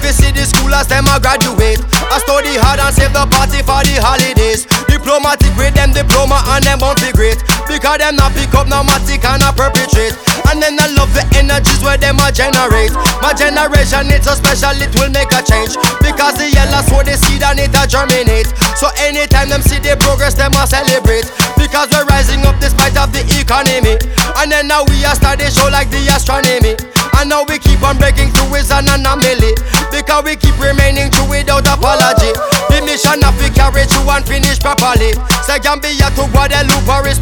fi see the schoolers them a graduate. I study hard and save the party for the holidays. Diplomatic with them diploma and them won't be great, because them not pick up no matic and a perpetrate. And then I love the energies where them a generate. My generation it's so special it will make a change, because the yellow sow the seed and it a germinate. So anytime them see the progress them a celebrate, because we're rising up despite of the economy. And then now we are starting show like the astronomy. And now we keep on breaking through is an anomaly, because we keep remaining true without apology. The mission of we carry through and finish properly. Say Gambia to Guadeloupe or